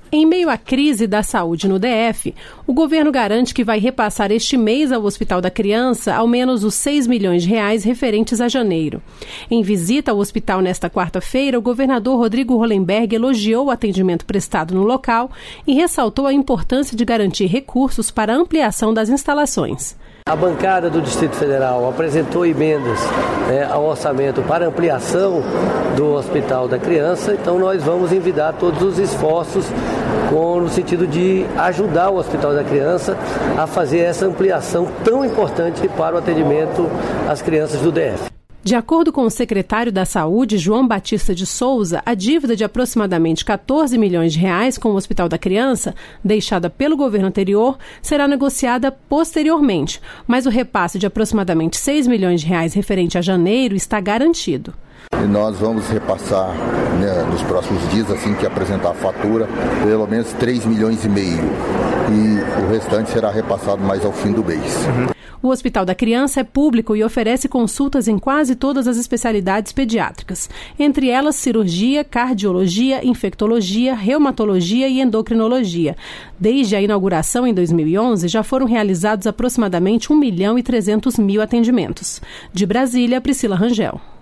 Em meio à crise da saúde no DF, o governo garante que vai repassar este mês ao Hospital da Criança ao menos os R$6 milhões referentes a janeiro. Em visita ao hospital nesta quarta-feira, o governador Rodrigo Hollenberg elogiou o atendimento prestado no local e ressaltou a importância de garantir recursos para a ampliação das instalações. A bancada do Distrito Federal apresentou emendas ao orçamento para ampliação do Hospital da Criança, então nós vamos envidar todos os esforços no sentido de ajudar o Hospital da Criança a fazer essa ampliação tão importante para o atendimento às crianças do DF. De acordo com o secretário da Saúde, João Batista de Souza, a dívida de aproximadamente R$14 milhões com o Hospital da Criança, deixada pelo governo anterior, será negociada posteriormente, mas o repasse de aproximadamente R$6 milhões referente a janeiro está garantido. E nós vamos repassar nos próximos dias, assim que apresentar a fatura, pelo menos R$3,5 milhões e o restante será repassado mais ao fim do mês. O Hospital da Criança é público e oferece consultas em quase todas as especialidades pediátricas, entre elas cirurgia, cardiologia, infectologia, reumatologia e endocrinologia. Desde a inauguração em 2011, já foram realizados aproximadamente 1.300.000 atendimentos. De Brasília, Priscila Rangel.